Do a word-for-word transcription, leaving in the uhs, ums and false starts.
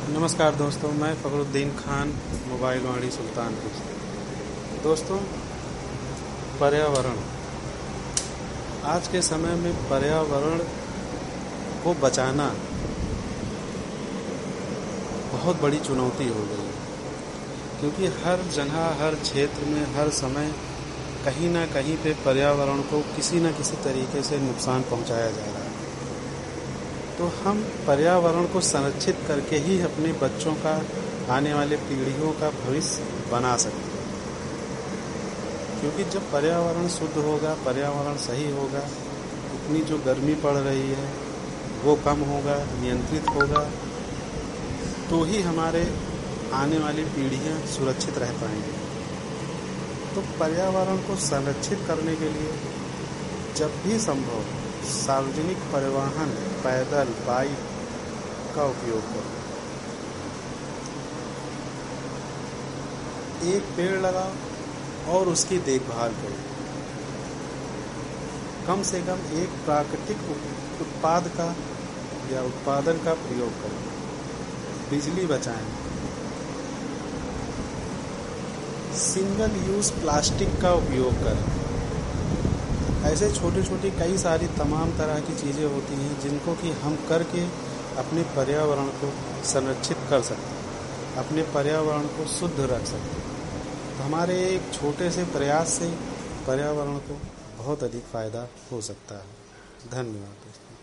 नमस्कार दोस्तों, मैं फ़खरुद्दीन खान, मोबाइल वाणी सुल्तानपुर से। दोस्तों, पर्यावरण आज के समय में पर्यावरण को बचाना बहुत बड़ी चुनौती हो गई है, क्योंकि हर जगह, हर क्षेत्र में, हर समय कहीं ना कहीं पे पर्यावरण को किसी न किसी तरीके से नुकसान पहुंचाया जा रहा है। तो हम पर्यावरण को संरक्षित करके ही अपने बच्चों का, आने वाले पीढ़ियों का भविष्य बना सकते हैं। क्योंकि जब पर्यावरण शुद्ध होगा, पर्यावरण सही होगा, इतनी जो गर्मी पड़ रही है वो कम होगा, नियंत्रित होगा, तो ही हमारे आने वाली पीढ़ियां सुरक्षित रह पाएंगी। तो पर्यावरण को संरक्षित करने के लिए जब भी संभव सार्वजनिक परिवहन, पैदल, बाइक का उपयोग करो। एक पेड़ लगाओ और उसकी देखभाल करो। कम से कम एक प्राकृतिक उत्पाद का या उत्पादन का प्रयोग करो। बिजली बचाएं। सिंगल यूज प्लास्टिक का उपयोग करें। ऐसे छोटे छोटे कई सारी तमाम तरह की चीज़ें होती हैं जिनको कि हम करके अपने पर्यावरण को संरक्षित कर सकते हैं, अपने पर्यावरण को शुद्ध रख सकते हैं। तो हमारे एक छोटे से प्रयास से पर्यावरण को बहुत अधिक फ़ायदा हो सकता है। धन्यवाद दोस्तों।